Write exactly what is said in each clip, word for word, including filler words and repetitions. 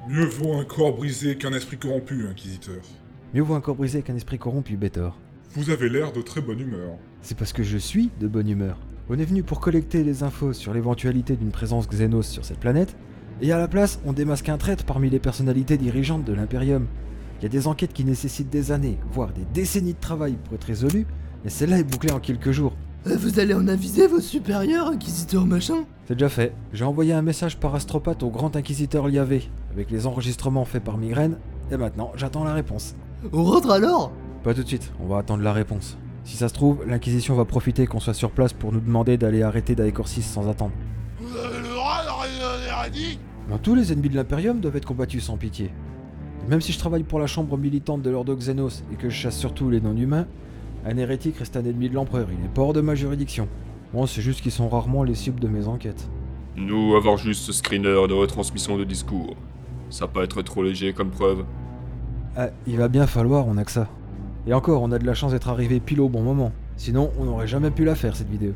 Mieux vaut un corps brisé qu'un esprit corrompu, Inquisiteur. Mieux vaut un corps brisé qu'un esprit corrompu, Bétor. Vous avez l'air de très bonne humeur. C'est parce que je suis de bonne humeur. On est venu pour collecter les infos sur l'éventualité d'une présence Xénos sur cette planète, et à la place, on démasque un traître parmi les personnalités dirigeantes de l'Imperium. Il y a des enquêtes qui nécessitent des années, voire des décennies de travail pour être résolues, et celle-là est bouclée en quelques jours. Euh, vous allez en aviser vos supérieurs, Inquisiteur machin? C'est déjà fait. J'ai envoyé un message par astropathe au grand Inquisiteur Liavé, avec les enregistrements faits par Migraine, et maintenant, j'attends la réponse. On rentre alors? Pas tout de suite, on va attendre la réponse. Si ça se trouve, l'Inquisition va profiter qu'on soit sur place pour nous demander d'aller arrêter Daekor six sans attendre. Vous avez le droit d'arrêter un hérétique? Mais tous les ennemis de l'Imperium doivent être combattus sans pitié. Et même si je travaille pour la chambre militante de l'Ordo Xénos et que je chasse surtout les non-humains, un hérétique reste un ennemi de l'Empereur, il est pas hors de ma juridiction. Moi, c'est juste qu'ils sont rarement les cibles de mes enquêtes. Nous, avoir juste ce screener de retransmission de discours, ça peut être trop léger comme preuve. Ah, il va bien falloir, on a que ça. Et encore, on a de la chance d'être arrivé pile au bon moment. Sinon, on n'aurait jamais pu la faire, cette vidéo.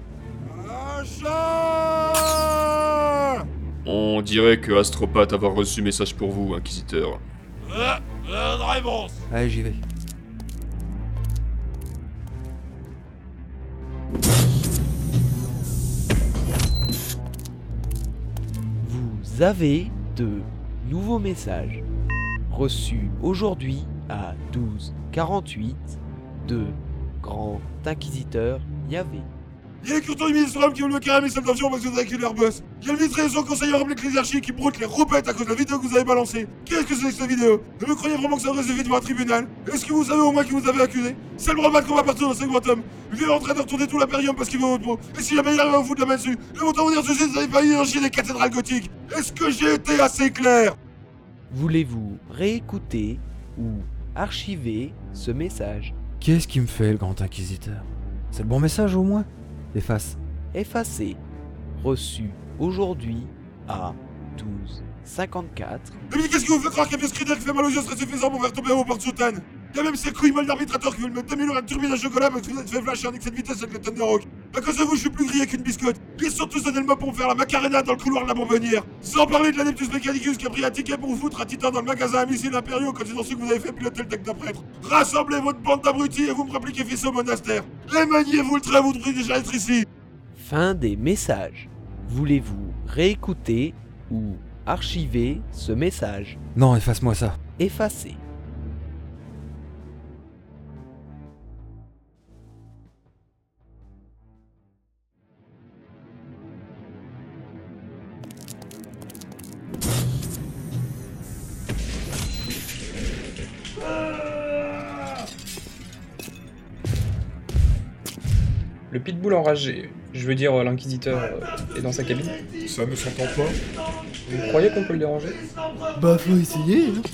Achat! On dirait que Astropathe avoir reçu message pour vous, Inquisiteur. Euh, euh, de réponse. Allez, j'y vais. Vous avez de nouveaux messages reçus aujourd'hui à douze quarante-huit de Grand Inquisiteur Yavé. Il y a les curtons du ministre qui veulent me carrer mes salles d'avion parce que vous avez écrit l'Airbus. Il y a le ministre et son conseiller en ecclésiarchie qui broutent les roupettes à cause de la vidéo que vous avez balancée. Qu'est-ce que c'est que cette vidéo? Et vous croyez vraiment que ça devrait se devant un tribunal? Est-ce que vous savez au moins qui vous avez accusé? C'est le bromate qu'on va partir dans Sanctum. Il est en train de retourner tout l'Imperium parce qu'il veut votre peau. Et si jamais il arrive à vous foutre la main dessus, et autant vous dire ceci, vous avez pas énergie des cathédrales gothiques. Est-ce que j'ai été assez clair? Voulez-vous réécouter ou archiver ce message? Qu'est-ce qui me fait, le grand Inquisiteur? C'est le bon message, au moins? Efface. Effacé. Reçu aujourd'hui à douze cinquante-quatre. Et puis qu'est-ce qui vous fait croire qu'un vieux screener qui fait mal aux yeux serait suffisant pour faire tomber vos portes soutanes? Il y a même ces couilles molles d'arbitrateurs qui veulent mettre deux mille euros à turbine à chocolat parce que vous êtes fait flasher avec cette vitesse avec le Thunderhawk. À cause de vous, je suis plus grillé qu'une biscotte. Ils sont tous donnés le mot pour me faire la macarena dans le couloir de la bonbonnière. Sans parler de la Neptus Mechanicus qui a pris un ticket pour vous foutre un titan dans le magasin à missiles impériaux quand ils ont su que vous avez fait piloter le technoprêtre. Rassemblez votre bande d'abrutis et vous me repliquez fils au monastère. Et maniez-vous le train, vous devriez déjà être ici. Fin des messages. Voulez-vous réécouter ou archiver ce message? Non, efface-moi ça. Effacé. Le pitbull enragé, je veux dire l'inquisiteur, euh, est dans sa cabine. Ça ne s'entend pas? Vous croyez qu'on peut le déranger? Bah faut essayer, hein.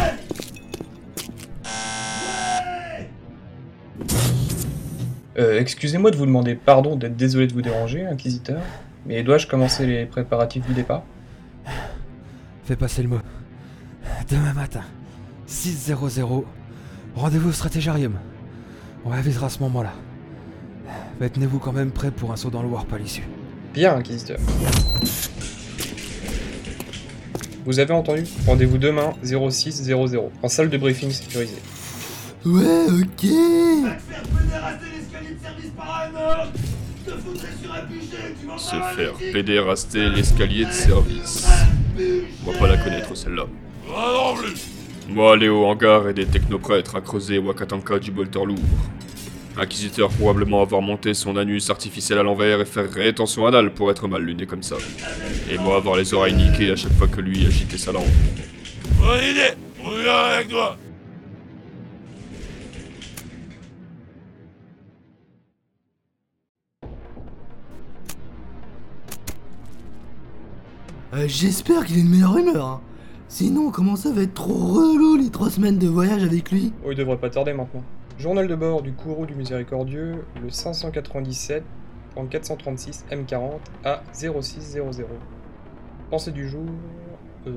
Euh, excusez-moi de vous demander pardon d'être désolé de vous déranger, inquisiteur, mais dois-je commencer les préparatifs du départ? Fais passer le mot. Demain matin, six heures, rendez-vous au Stratégarium. On avisera à ce moment-là. Mais tenez-vous quand même prêt pour un saut dans le warp à l'issue. Bien, inquisiteur. Vous avez entendu? Rendez-vous demain, zéro six zéro zéro, en salle de briefing sécurisée. Ouais, ok. Se faire pédéraster l'escalier de service. On va pas la connaître celle-là. Ah non plus. Moi, aller au hangar et des technoprêtres à creuser Wakatanka du bolter lourd. Inquisiteur probablement avoir monté son anus artificiel à l'envers et faire rétention anale pour être mal luné comme ça. Et moi avoir les oreilles niquées à chaque fois que lui agitait sa langue. Bonne idée. On vient avec toi. Euh, J'espère qu'il est de meilleure humeur, hein. Sinon, comment ça va être trop relou les trois semaines de voyage avec lui? Oh, il devrait pas tarder maintenant. Journal de bord du Kourou du Miséricordieux, le cinq cent quatre-vingt-dix-sept, quatre cent trente-six M quarante à zéro six zéro zéro. Pensée du jour... Euh...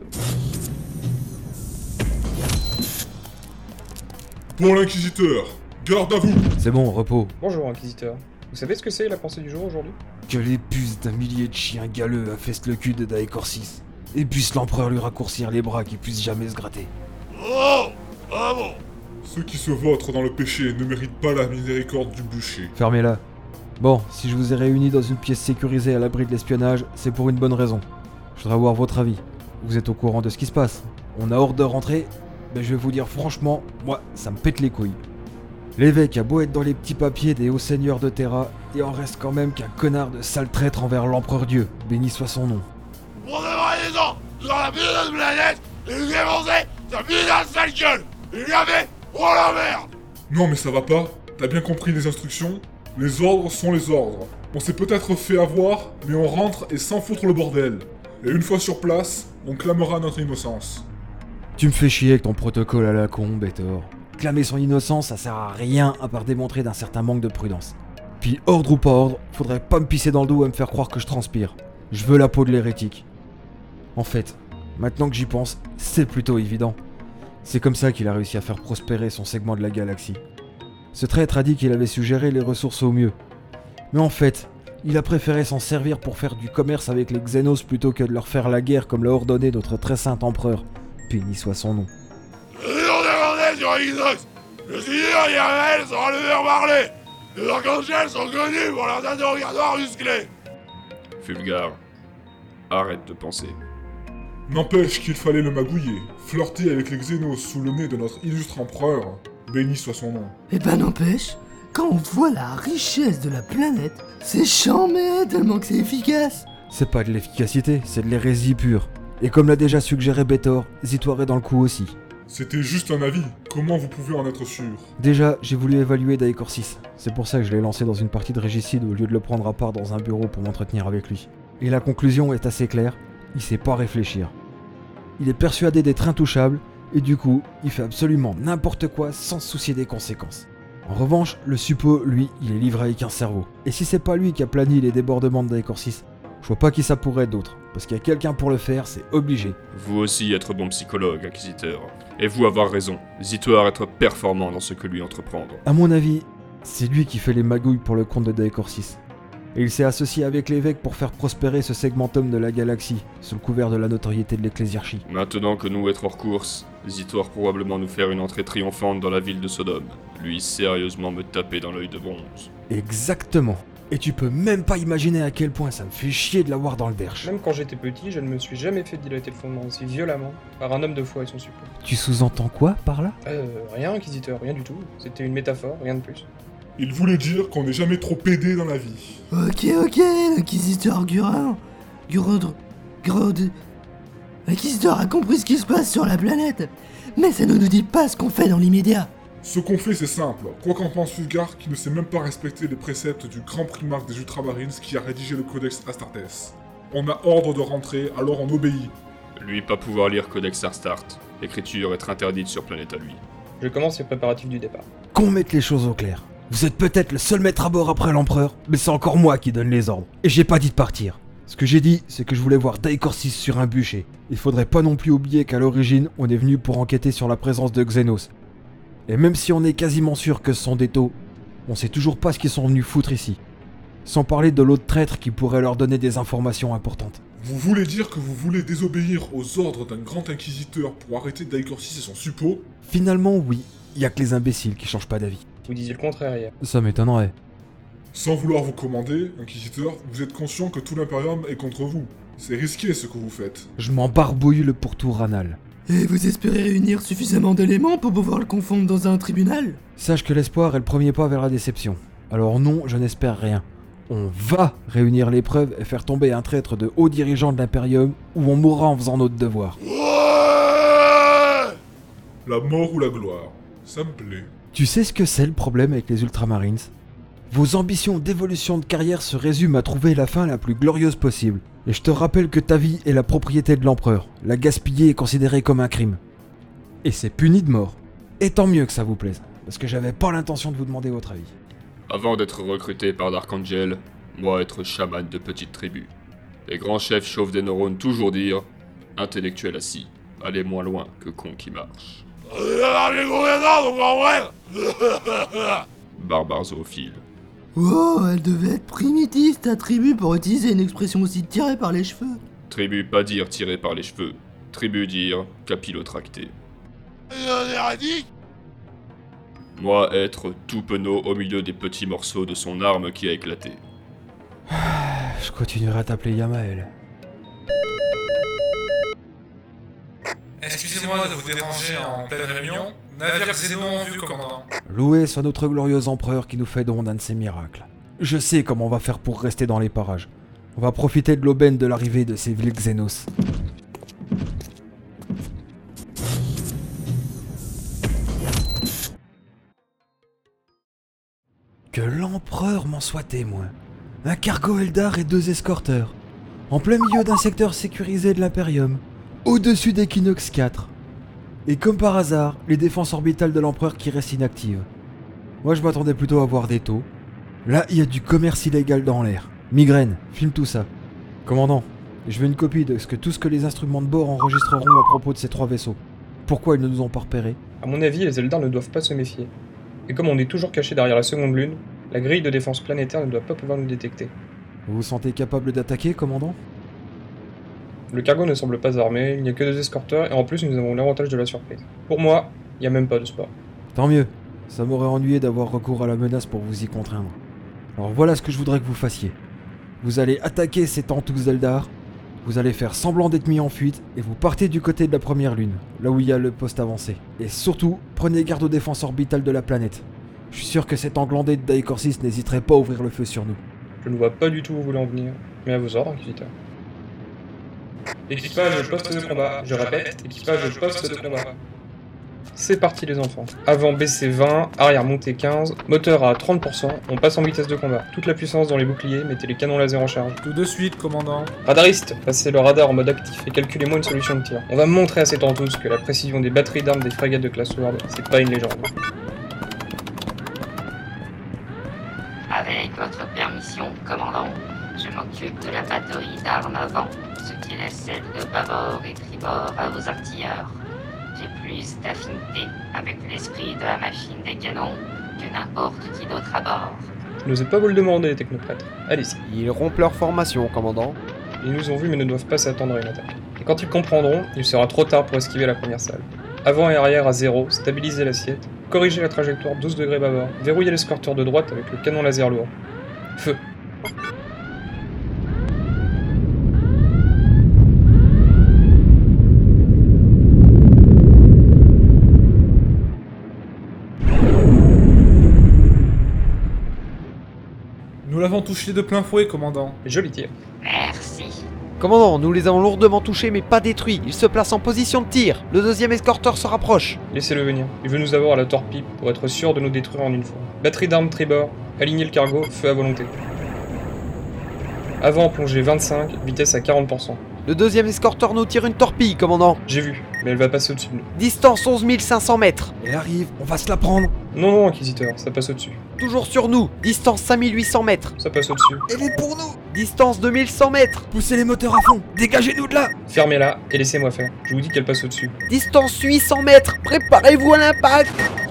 Pour l'Inquisiteur, garde à vous! C'est bon, repos. Bonjour, inquisiteur. Vous savez ce que c'est la pensée du jour aujourd'hui? Que les puces d'un millier de chiens galeux infestent le cul de Daekor six. et puisse l'empereur lui raccourcir les bras qu'il puisse jamais se gratter. Oh! Ah bon? Ceux qui se vautrent dans le péché ne méritent pas la miséricorde du bûcher. Fermez-la. Bon, si je vous ai réunis dans une pièce sécurisée à l'abri de l'espionnage, c'est pour une bonne raison. Je voudrais avoir votre avis. Vous êtes au courant de ce qui se passe. On a ordre de rentrer, mais je vais vous dire franchement, moi, ça me pète les couilles. L'évêque a beau être dans les petits papiers des hauts seigneurs de Terra, et en reste quand même qu'un connard de sale traître envers l'empereur Dieu, béni soit son nom. Pour de vraies raisons, sur la putain de planète, et nous défoncer sa putain de sale gueule! Il y avait... Oh la merde! Non mais ça va pas. T'as bien compris les instructions? Les ordres sont les ordres. On s'est peut-être fait avoir, mais on rentre et sans foutre le bordel. Et une fois sur place, on clamera notre innocence. Tu me fais chier avec ton protocole à la con, Bétor. Clamer son innocence, ça sert à rien à part démontrer d'un certain manque de prudence. Puis ordre ou pas ordre, faudrait pas me pisser dans le dos et me faire croire que je transpire. Je veux la peau de l'hérétique. En fait, maintenant que j'y pense, c'est plutôt évident. C'est comme ça qu'il a réussi à faire prospérer son segment de la galaxie. Ce traître a dit qu'il avait su gérer les ressources au mieux. Mais en fait, il a préféré s'en servir pour faire du commerce avec les Xénos plutôt que de leur faire la guerre comme l'a ordonné notre très saint empereur. Béni soit son nom. Je suis demandé sur Xbox. Je suis sûr, il y a elle sans le faire parler. Les archangels sont connus pour leurs interrogatoires musclés. Fulgar, arrête de penser. N'empêche qu'il fallait le magouiller, flirter avec les Xénos sous le nez de notre illustre empereur, béni soit son nom. Eh ben n'empêche, quand on voit la richesse de la planète, c'est chambé tellement que c'est efficace. C'est pas de l'efficacité, c'est de l'hérésie pure. Et comme l'a déjà suggéré Bétor, Zitoire est dans le coup aussi. C'était juste un avis, comment vous pouvez en être sûr? Déjà, j'ai voulu évaluer Daekor six. C'est pour ça que je l'ai lancé dans une partie de régicide au lieu de le prendre à part dans un bureau pour m'entretenir avec lui. Et la conclusion est assez claire, il sait pas réfléchir. Il est persuadé d'être intouchable, et du coup, il fait absolument n'importe quoi sans se soucier des conséquences. En revanche, le suppo, lui, il est livré avec un cerveau. Et si c'est pas lui qui a plani les débordements de Daekor six, je vois pas qui ça pourrait être d'autre. Parce qu'il y a quelqu'un pour le faire, c'est obligé. Vous aussi être bon psychologue, Inquisiteur. Et vous avoir raison, Zitoire être performant dans ce que lui entreprendre. À mon avis, c'est lui qui fait les magouilles pour le compte de Daekor six. Et il s'est associé avec l'évêque pour faire prospérer ce segmentum de la galaxie, sous le couvert de la notoriété de l'ecclésiarchie. Maintenant que nous être hors course, Zitoire probablement nous faire une entrée triomphante dans la ville de Sodome. Lui sérieusement me taper dans l'œil de bronze. Exactement. Et tu peux même pas imaginer à quel point ça me fait chier de l'avoir dans le derche. Même quand j'étais petit, je ne me suis jamais fait dilater le fondement aussi violemment par un homme de foi et son suppôt. Tu sous-entends quoi par là? Euh, rien, Inquisiteur, rien du tout. C'était une métaphore, rien de plus. Il voulait dire qu'on n'est jamais trop pédé dans la vie. Ok, ok, l'inquisiteur Gurin. Gurodre. Grod. L'inquisiteur a compris ce qui se passe sur la planète. Mais ça ne nous dit pas ce qu'on fait dans l'immédiat. Ce qu'on fait, c'est simple. Quoi qu'en pense Fulgar, qui ne sait même pas respecter les préceptes du grand primarque des Ultramarines qui a rédigé le codex Astartes. On a ordre de rentrer, alors on obéit. Lui pas pouvoir lire Codex Astarte. L'écriture être interdite sur planète à lui. Je commence les préparatifs du départ. Qu'on mette les choses au clair. Vous êtes peut-être le seul maître à bord après l'empereur, mais c'est encore moi qui donne les ordres. Et j'ai pas dit de partir. Ce que j'ai dit, c'est que je voulais voir Daekor six sur un bûcher. Il faudrait pas non plus oublier qu'à l'origine, on est venu pour enquêter sur la présence de Xénos. Et même si on est quasiment sûr que ce sont des taux, on sait toujours pas ce qu'ils sont venus foutre ici. Sans parler de l'autre traître qui pourrait leur donner des informations importantes. Vous voulez dire que vous voulez désobéir aux ordres d'un grand inquisiteur pour arrêter Daekor six et son suppôt? Finalement, oui. Y a que les imbéciles qui changent pas d'avis. Vous disiez le contraire hier. Ça m'étonnerait. Sans vouloir vous commander, inquisiteur, vous êtes conscient que tout l'Imperium est contre vous. C'est risqué ce que vous faites. Je m'en barbouille le pourtour anal. Et vous espérez réunir suffisamment d'éléments pour pouvoir le confondre dans un tribunal? Sache que l'espoir est le premier pas vers la déception. Alors non, je n'espère rien. On va réunir les preuves et faire tomber un traître de haut dirigeant de l'Imperium, ou on mourra en faisant notre devoir. Ouais! La mort ou la gloire, ça me plaît. Tu sais ce que c'est le problème avec les Ultramarines? Vos ambitions d'évolution de carrière se résument à trouver la fin la plus glorieuse possible. Et je te rappelle que ta vie est la propriété de l'empereur. La gaspiller est considérée comme un crime. Et c'est puni de mort. Et tant mieux que ça vous plaise, parce que j'avais pas l'intention de vous demander votre avis. Avant d'être recruté par Darkangel, moi être chaman de petite tribu. Les grands chefs chauffent des neurones toujours dire « intellectuel assis, allez moins loin que con qui marche On est dans les gros états, donc en vrai. » Barbare zoophile. Oh, elle devait être primitive ta tribu pour utiliser une expression aussi tirée par les cheveux. Tribu pas dire tiré par les cheveux. Tribu dire capillotracté. On est radis. Moi être tout penaud au milieu des petits morceaux de son arme qui a éclaté. Je continuerai à t'appeler Yamael. Excusez-moi de vous déranger en pleine réunion. Navire Xéno en vue, commandant. Loué soit notre glorieux empereur qui nous fait don d'un de ses miracles. Je sais comment on va faire pour rester dans les parages. On va profiter de l'aubaine de l'arrivée de ces villes Xénos. Que l'empereur m'en soit témoin. Un cargo Eldar et deux escorteurs. En plein milieu d'un secteur sécurisé de l'Imperium. Au-dessus d'Equinox quatre. Et comme par hasard, les défenses orbitales de l'empereur qui restent inactives. Moi je m'attendais plutôt à voir des taux. Là, il y a du commerce illégal dans l'air. Migraine, filme tout ça. Commandant, je veux une copie de ce que tout ce que les instruments de bord enregistreront à propos de ces trois vaisseaux. Pourquoi ils ne nous ont pas repérés? À mon avis, les Eldar ne doivent pas se méfier. Et comme on est toujours caché derrière la seconde lune, la grille de défense planétaire ne doit pas pouvoir nous détecter. Vous vous sentez capable d'attaquer, commandant? Le cargo ne semble pas armé, il n'y a que deux escorteurs, et en plus nous avons l'avantage de la surprise. Pour moi, il n'y a même pas de sport. Tant mieux. Ça m'aurait ennuyé d'avoir recours à la menace pour vous y contraindre. Alors voilà ce que je voudrais que vous fassiez. Vous allez attaquer ces Tantous Eldar, vous allez faire semblant d'être mis en fuite, et vous partez du côté de la première lune, là où il y a le poste avancé. Et surtout, prenez garde aux défenses orbitales de la planète. Je suis sûr que cet englandé de Daecorsis n'hésiterait pas à ouvrir le feu sur nous. Je ne vois pas du tout où vous voulez en venir, mais à vos ordres, Inquisiteur. Équipage poste de combat, je répète, équipage poste de combat. C'est parti les enfants. Avant baissé vingt, arrière monté quinze, moteur à trente pour cent, on passe en vitesse de combat. Toute la puissance dans les boucliers, mettez les canons laser en charge. Tout de suite, commandant. Radariste, passez le radar en mode actif et calculez-moi une solution de tir. On va montrer à ces tantous que la précision des batteries d'armes des frégates de classe Sword, c'est pas une légende. Avec votre permission, commandant, je m'occupe de la batterie d'armes avant, ce qui laisse celle de bâbord et tribord à vos artilleurs. J'ai plus d'affinité avec l'esprit de la machine des canons que n'importe qui d'autre à bord. Je n'osais pas vous le demander, les technoprêtres. Allez-y. Ils rompent leur formation, commandant. Ils nous ont vus mais ne doivent pas s'attendre à une attaque. Et quand ils comprendront, il sera trop tard pour esquiver la première salle. Avant et arrière à zéro, stabilisez l'assiette, corrigez la trajectoire douze degrés bâbord, verrouillez l'escorteur de droite avec le canon laser lourd. Feu. Nous l'avons touché de plein fouet, commandant. Joli tir. Merci. Commandant, nous les avons lourdement touchés mais pas détruits. Ils se placent en position de tir. Le deuxième escorteur se rapproche. Laissez-le venir. Il veut nous avoir à la torpille pour être sûr de nous détruire en une fois. Batterie d'armes tribord, alignez le cargo, feu à volonté. Avant plongée vingt-cinq, vitesse à quarante pour cent. Le deuxième escorteur nous tire une torpille, commandant. J'ai vu, mais elle va passer au-dessus de nous. Distance onze mille cinq cents mètres. Elle arrive, on va se la prendre. Non, non, Inquisiteur, ça passe au-dessus. Toujours sur nous. Distance cinq mille huit cents mètres. Ça passe au-dessus. Elle est pour nous. Distance deux mille cent mètres. Poussez les moteurs à fond, dégagez-nous de là. Fermez-la et laissez-moi faire. Je vous dis qu'elle passe au-dessus. Distance huit cents mètres. Préparez-vous à l'impact.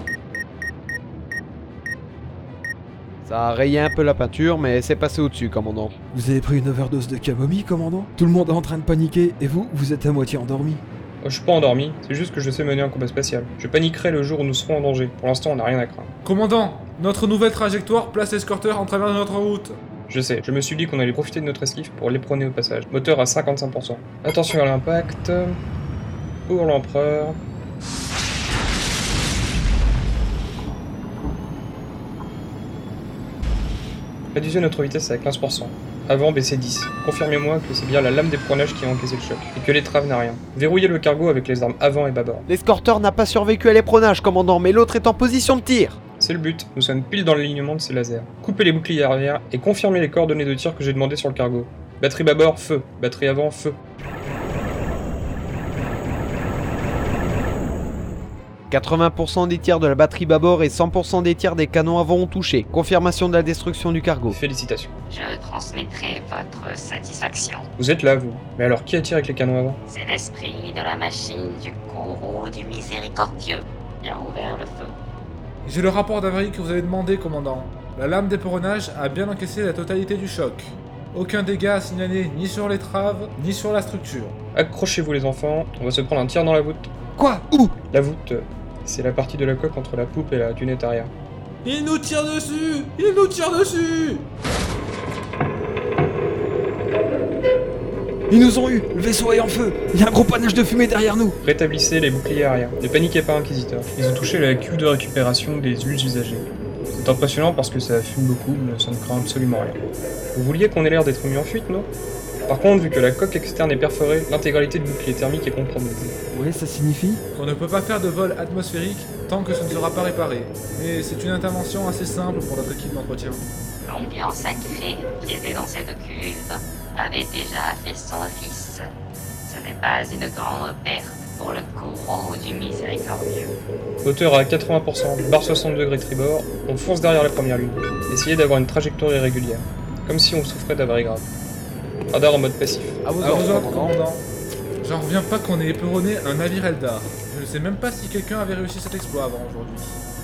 Ça a rayé un peu la peinture, mais c'est passé au-dessus, commandant. Vous avez pris une overdose de camomille, commandant? Tout le monde est en train de paniquer, et vous, vous êtes à moitié endormi. Oh, je suis pas endormi, c'est juste que je sais mener un combat spatial. Je paniquerai le jour où nous serons en danger. Pour l'instant, on n'a rien à craindre. Commandant, notre nouvelle trajectoire place l'escorteur en travers de notre route. Je sais, je me suis dit qu'on allait profiter de notre esquive pour l'éperonner au passage. Moteur à cinquante-cinq pour cent. Attention à l'impact. Pour l'empereur. Réduisez notre vitesse à quinze pour cent. Avant, baissez dix. Confirmez-moi que c'est bien la lame d'éperonnage qui a encaissé le choc, et que l'étrave n'a rien. Verrouillez le cargo avec les armes avant et bâbord. L'escorteur n'a pas survécu à l'éperonnage, commandant, mais l'autre est en position de tir. C'est le but, nous sommes pile dans l'alignement de ces lasers. Coupez les boucliers arrière et confirmez les coordonnées de tir que j'ai demandé sur le cargo. Batterie bâbord, feu. Batterie avant, feu. quatre-vingts pour cent des tirs de la batterie bâbord et cent pour cent des tirs des canons avant ont touché. Confirmation de la destruction du cargo. Félicitations. Je transmettrai votre satisfaction. Vous êtes là, vous. Mais alors, qui attire avec les canons avant? C'est l'esprit de la machine du gourou du miséricordieux qui a ouvert le feu. J'ai le rapport d'avarie que vous avez demandé, commandant. La lame d'éperonnage a bien encaissé la totalité du choc. Aucun dégât à signaler ni sur l'étrave, ni sur la structure. Accrochez-vous les enfants, on va se prendre un tir dans la voûte. Quoi? Où? La voûte, euh, c'est la partie de la coque entre la poupe et la dunette arrière. Il nous tire dessus! Il nous tire dessus! Ils nous ont eu! Le vaisseau est en feu! Il y a un gros panache de fumée derrière nous! Rétablissez les boucliers arrière. Ne paniquez pas, Inquisiteur. Ils ont touché la queue de récupération des huiles usagées. C'est impressionnant parce que ça fume beaucoup, mais ça ne craint absolument rien. Vous vouliez qu'on ait l'air d'être mis en fuite, non? Par contre, vu que la coque externe est perforée, l'intégralité du bouclier thermique est compromise. Oui, ça signifie? On ne peut pas faire de vol atmosphérique tant que ce ne sera pas réparé. Mais c'est une intervention assez simple pour notre équipe d'entretien. L'ambiance sacrée qui était dans cette cuve avait déjà fait son office. Ce n'est pas une grande perte pour le courroux du miséricordieux. Hauteur à quatre-vingts pour cent, barre soixante degrés tribord, on fonce derrière la première lune. Essayez d'avoir une trajectoire irrégulière, comme si on souffrait d'avarie grave. Radar en mode passif. À vos ordres, commandant. J'en reviens pas qu'on ait éperonné un navire Eldar. Je ne sais même pas si quelqu'un avait réussi cet exploit avant aujourd'hui.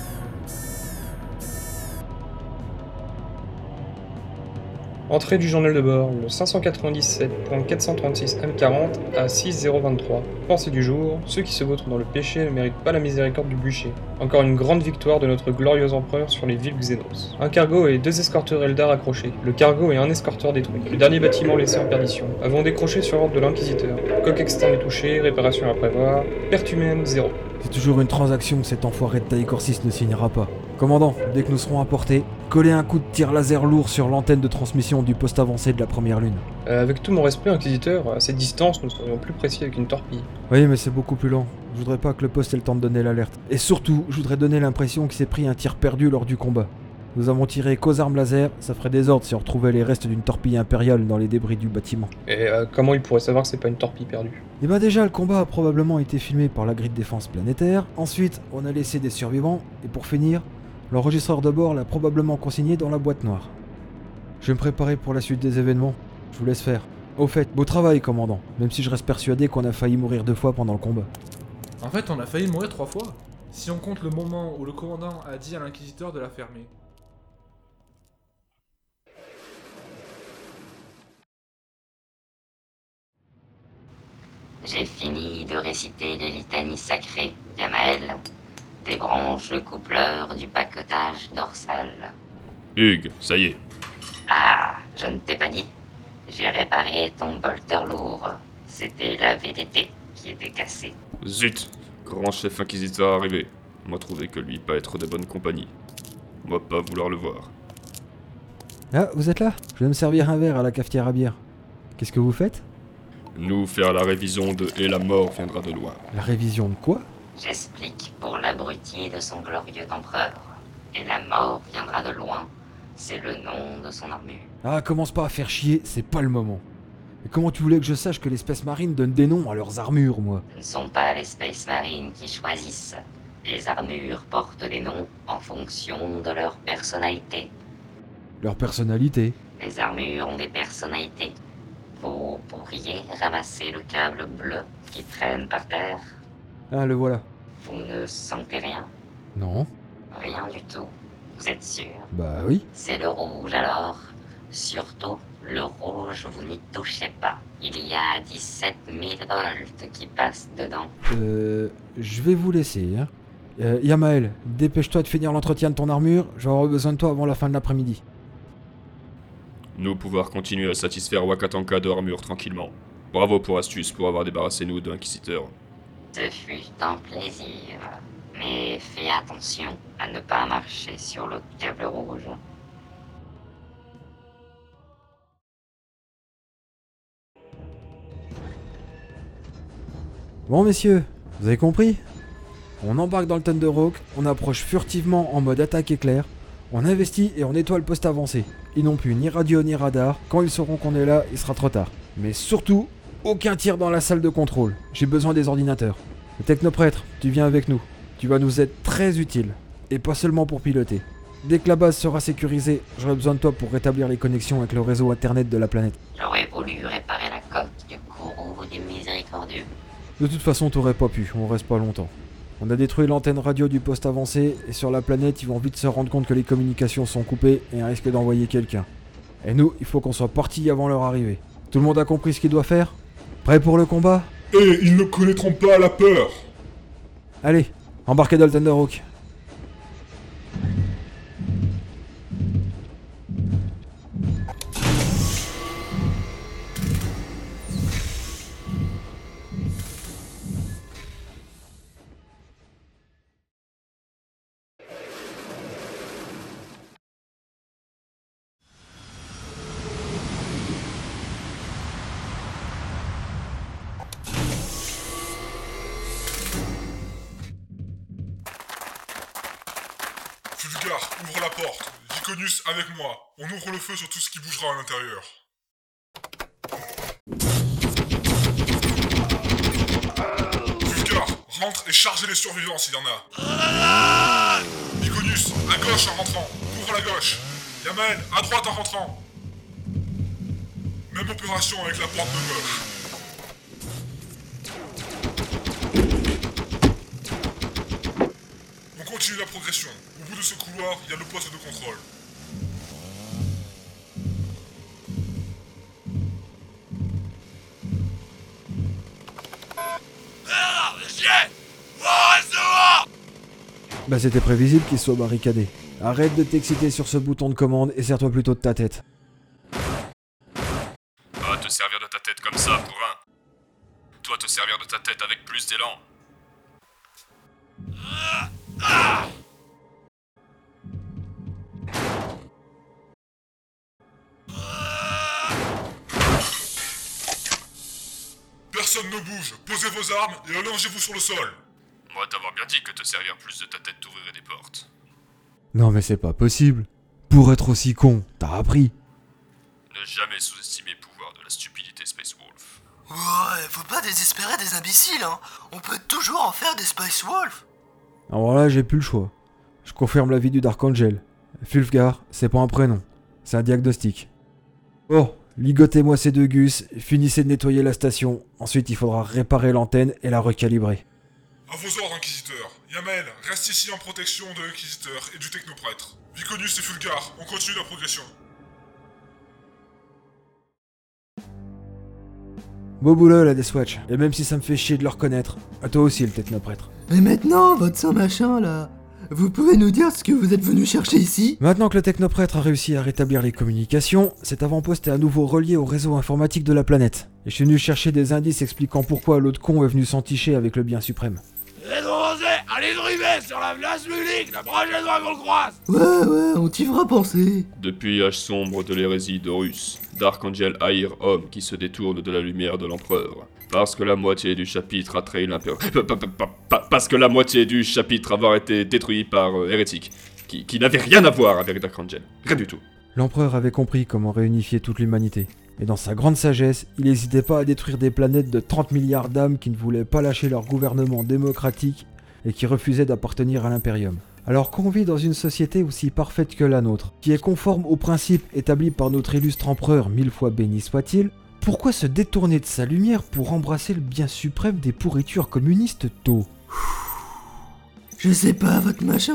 Entrée du journal de bord, le cinq cent quatre-vingt-dix-sept point quatre cent trente-six M quarante à six zéro vingt-trois. Pensée du jour, ceux qui se vautrent dans le péché ne méritent pas la miséricorde du bûcher. Encore une grande victoire de notre glorieux empereur sur les villes Xénos. Un cargo et deux escorteurs Eldar accrochés. Le cargo et un escorteur détruit. Le dernier bâtiment laissé en perdition. Avons décroché sur ordre de l'inquisiteur. Coque externe est touchée, réparation à prévoir. Perte humaine, zéro. C'est toujours une transaction que cet enfoiré de Taïkorsis ne signera pas. Commandant, dès que nous serons à portée, collez un coup de tir laser lourd sur l'antenne de transmission du poste avancé de la première lune. Euh, avec tout mon respect, Inquisiteur, à cette distance, nous serions plus précis avec une torpille. Oui, mais c'est beaucoup plus lent. Je voudrais pas que le poste ait le temps de donner l'alerte. Et surtout, je voudrais donner l'impression qu'il s'est pris un tir perdu lors du combat. Nous avons tiré qu'aux armes laser, ça ferait désordre si on retrouvait les restes d'une torpille impériale dans les débris du bâtiment. Et euh, comment il pourrait savoir que c'est pas une torpille perdue? Et bah déjà, le combat a probablement été filmé par la grille de défense planétaire. Ensuite, on a laissé des survivants. Et pour finir, l'enregistreur de bord l'a probablement consigné dans la boîte noire. Je vais me préparer pour la suite des événements. Je vous laisse faire. Au fait, beau travail, commandant. Même si je reste persuadé qu'on a failli mourir deux fois pendant le combat. En fait, on a failli mourir trois fois. Si on compte le moment où le commandant a dit à l'inquisiteur de la fermer. J'ai fini de réciter les litanies sacrées, Yamael. Débranche le coupleur du paquetage dorsal. Hugues, ça y est. Ah, je ne t'ai pas dit. J'ai réparé ton bolter lourd. C'était la V D T qui était cassée. Zut, grand chef inquisiteur arrivé. Moi trouvé que lui pas être de bonne compagnie. Moi pas vouloir le voir. Ah, vous êtes là? Je vais me servir un verre à la cafetière à bière. Qu'est-ce que vous faites? Nous faire la révision de Et la mort viendra de loin. La révision de quoi? J'explique pour l'abruti de son glorieux empereur. Et la mort viendra de loin. C'est le nom de son armure. Ah, commence pas à faire chier, c'est pas le moment. Et comment tu voulais que je sache que l'espèce marine donne des noms à leurs armures, moi? Ce ne sont pas les Space Marines qui choisissent. Les armures portent des noms en fonction de leur personnalité. Leur personnalité? Les armures ont des personnalités. Vous pourriez ramasser le câble bleu qui traîne par terre. Ah, le voilà. Vous ne sentez rien? Non. Rien du tout. Vous êtes sûr? Bah oui. C'est le rouge alors. Surtout, le rouge, vous n'y touchez pas. Il y a dix-sept mille volts qui passent dedans. Euh... Je vais vous laisser, hein. Euh, Yamael, dépêche-toi de finir l'entretien de ton armure, j'aurai besoin de toi avant la fin de l'après-midi. Nous pouvoir continuer à satisfaire Wakatanka de armure tranquillement. Bravo pour astuce pour avoir débarrassé nous de l'inquisiteur. Ce fut un plaisir. Mais fais attention à ne pas marcher sur le câble rouge. Bon messieurs, vous avez compris? On embarque dans le Thunderhawk, on approche furtivement en mode attaque éclair, on investit et on nettoie le poste avancé. Ils n'ont plus ni radio ni radar, quand ils sauront qu'on est là, il sera trop tard. Mais surtout, aucun tir dans la salle de contrôle, j'ai besoin des ordinateurs. Le technoprêtre, tu viens avec nous. Tu vas nous être très utile, et pas seulement pour piloter. Dès que la base sera sécurisée, j'aurai besoin de toi pour rétablir les connexions avec le réseau internet de la planète. J'aurais voulu réparer la coque du courroux du miséricordieux. De toute façon, t'aurais pas pu, on reste pas longtemps. On a détruit l'antenne radio du poste avancé, et sur la planète, ils vont vite se rendre compte que les communications sont coupées et un risque d'envoyer quelqu'un. Et nous, il faut qu'on soit partis avant leur arrivée. Tout le monde a compris ce qu'il doit faire? Prêt pour le combat? Et ils ne connaîtront pas la peur. Allez, embarquez dans le Thunderhawk. Fulgar, ouvre la porte. Viconus avec moi. On ouvre le feu sur tout ce qui bougera à l'intérieur. Fulgar, rentre et chargez les survivants s'il y en a. Viconus, à gauche en rentrant. Ouvre la gauche. Yamen, à droite en rentrant. Même opération avec la porte de gauche. On continue la progression. Au bout de ce couloir, il y a le poste de contrôle. Bah c'était prévisible qu'ils soient barricadés. Arrête de t'exciter sur ce bouton de commande et serre-toi plutôt de ta tête. Pas te servir de ta tête comme ça pour un. Toi te servir de ta tête avec plus d'élan. Personne ne bouge. Posez vos armes et allongez-vous sur le sol. Moi t'avoir bien dit que te servir plus de ta tête t'ouvrirait des portes. Non mais c'est pas possible. Pour être aussi con, t'as appris. Ne jamais sous-estimer le pouvoir de la stupidité Space Wolf. Ouais, faut pas désespérer des imbéciles, hein. On peut toujours en faire des Space Wolf. Alors là, j'ai plus le choix. Je confirme l'avis du Dark Angel. Fulgar, c'est pas un prénom. C'est un diagnostic. Oh, ligotez-moi ces deux gus, finissez de nettoyer la station. Ensuite, il faudra réparer l'antenne et la recalibrer. À vos ordres, Inquisiteur. Yamen, reste ici en protection de l'Inquisiteur et du Technoprêtre. Viconus et Fulgar, on continue la progression. Beau boulot la Deathwatch, et même si ça me fait chier de le reconnaître, à toi aussi le technoprêtre. Et maintenant, votre saint machin là, vous pouvez nous dire ce que vous êtes venu chercher ici? Maintenant que le technoprêtre a réussi à rétablir les communications, cet avant-poste est à nouveau relié au réseau informatique de la planète. Et je suis venu chercher des indices expliquant pourquoi l'autre con est venu s'enticher avec le bien suprême. Allez driver sur la place publique la prochaine fois qu'on le croise. Ouais, ouais, on t'y fera penser. Depuis l'âge sombre de l'hérésie d'Horus, Dark Angel haïr homme qui se détourne de la lumière de l'empereur. Parce que la moitié du chapitre a trahi l'impérium. Parce que la moitié du chapitre avoir été détruit par euh, hérétique. Qui, qui n'avait rien à voir avec Dark Angel. Rien du tout. L'empereur avait compris comment réunifier toute l'humanité. Et dans sa grande sagesse, il n'hésitait pas à détruire des planètes de trente milliards d'âmes qui ne voulaient pas lâcher leur gouvernement démocratique et qui refusaient d'appartenir à l'impérium. Alors qu'on vit dans une société aussi parfaite que la nôtre, qui est conforme aux principes établis par notre illustre empereur, mille fois béni soit-il, pourquoi se détourner de sa lumière pour embrasser le bien suprême des pourritures communistes tôt? Je sais pas, votre machin.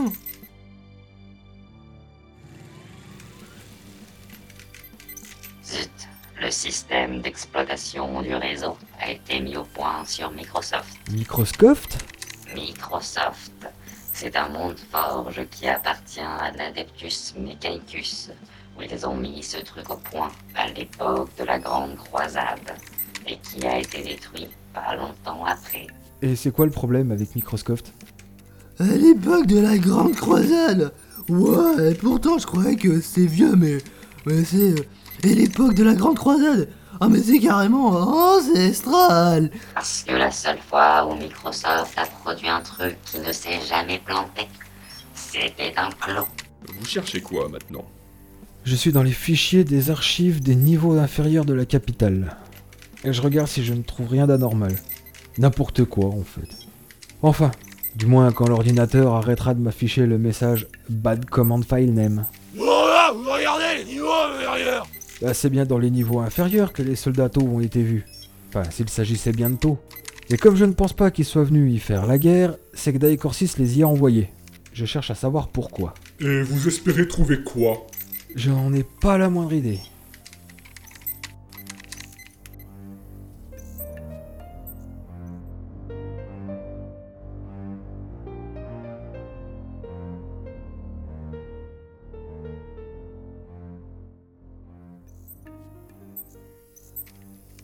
Zut, le système d'exploitation du réseau a été mis au point sur Microsoft. Microsoft? Microsoft, c'est un monde forge qui appartient à l'Adeptus Mechanicus, où ils ont mis ce truc au point à l'époque de la Grande Croisade, et qui a été détruit pas longtemps après. Et c'est quoi le problème avec Microsoft? À l'époque de la Grande Croisade. Ouais, pourtant je croyais que c'est vieux, mais... Mais c'est... Et l'époque de la Grande Croisade. Ah mais c'est carrément ancestral. Parce que la seule fois où Microsoft a produit un truc qui ne s'est jamais planté, c'était un clos. Vous cherchez quoi maintenant? Je suis dans les fichiers des archives des niveaux inférieurs de la capitale. Et je regarde si je ne trouve rien d'anormal. N'importe quoi en fait. Enfin, du moins quand l'ordinateur arrêtera de m'afficher le message Bad Command File Name. Voilà, vous regardez les niveaux inférieurs. Bah, c'est bien dans les niveaux inférieurs que les soldats Tau ont été vus. Enfin, s'il s'agissait bien de Tau. Et comme je ne pense pas qu'ils soient venus y faire la guerre, c'est que Daecorsis les y a envoyés. Je cherche à savoir pourquoi. Et vous espérez trouver quoi? J'en ai pas la moindre idée.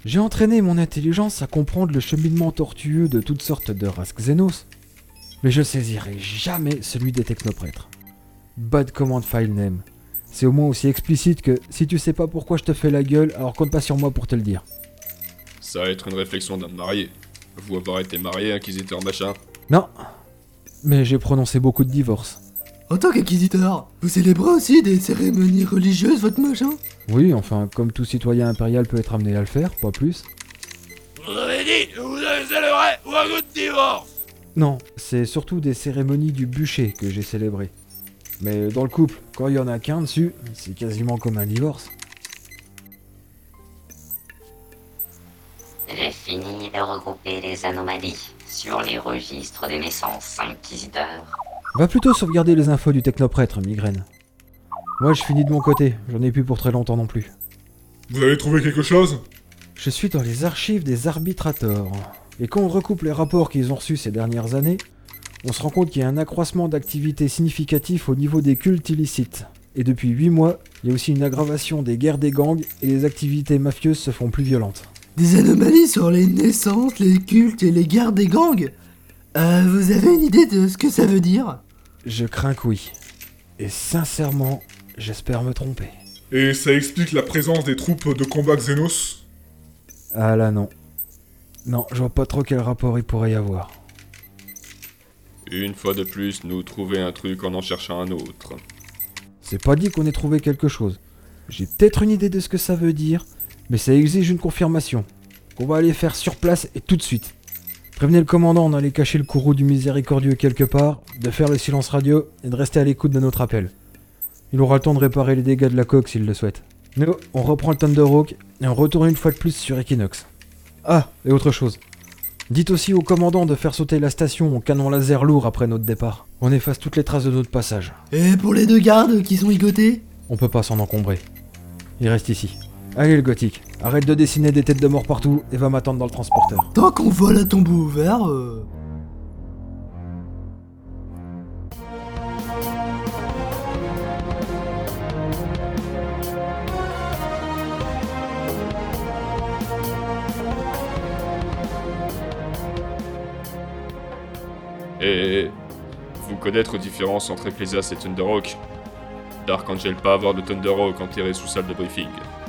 J'ai entraîné mon intelligence à comprendre le cheminement tortueux de toutes sortes de races Xenos, mais je saisirai jamais celui des technoprêtres. Bad command file name. C'est au moins aussi explicite que si tu sais pas pourquoi je te fais la gueule, alors compte pas sur moi pour te le dire. Ça va être une réflexion d'un marié. Vous avoir été marié, inquisiteur machin. Non, mais j'ai prononcé beaucoup de divorces. En tant qu'inquisiteur, vous célébrez aussi des cérémonies religieuses, votre machin? Oui, enfin, comme tout citoyen impérial peut être amené à le faire, pas plus. Vous avez dit que vous avez célébré votre divorce. Non, c'est surtout des cérémonies du bûcher que j'ai célébrées. Mais dans le couple, quand il y en a qu'un dessus, c'est quasiment comme un divorce. J'ai fini de regrouper les anomalies sur les registres des naissances inquisiteurs. Va plutôt sauvegarder les infos du technoprêtre, Migraine. Moi, je finis de mon côté, j'en ai plus pour très longtemps non plus. Vous avez trouvé quelque chose? Je suis dans les archives des arbitrators. Et quand on recoupe les rapports qu'ils ont reçus ces dernières années, on se rend compte qu'il y a un accroissement d'activité significatif au niveau des cultes illicites. Et depuis huit mois, il y a aussi une aggravation des guerres des gangs et les activités mafieuses se font plus violentes. Des anomalies sur les naissances, les cultes et les guerres des gangs? Euh, vous avez une idée de ce que ça veut dire? Je crains que oui. Et sincèrement, j'espère me tromper. Et ça explique la présence des troupes de combat Xenos? Ah là non. Non, je vois pas trop quel rapport il pourrait y avoir. Une fois de plus, nous trouver un truc en en cherchant un autre. C'est pas dit qu'on ait trouvé quelque chose. J'ai peut-être une idée de ce que ça veut dire, mais ça exige une confirmation. Qu'on va aller faire sur place et tout de suite. Prévenez le commandant d'aller cacher le courroux du miséricordieux quelque part, de faire le silence radio et de rester à l'écoute de notre appel. Il aura le temps de réparer les dégâts de la coque s'il le souhaite. Nous, on reprend le Thunderhawk et on retourne une fois de plus sur Equinox. Ah, et autre chose. Dites aussi au commandant de faire sauter la station au canon laser lourd après notre départ. On efface toutes les traces de notre passage. Et pour les deux gardes qui sont ligotés? On peut pas s'en encombrer. Il reste ici. Allez le gothique, arrête de dessiner des têtes de mort partout et va m'attendre dans le transporteur. Tant qu'on voit la tombe ouverte, euh... Et vous connaître aux différences entre Ecclesias et Thunderhawk. Dark Angel pas avoir de Thunderhawk enterré sous salle de briefing.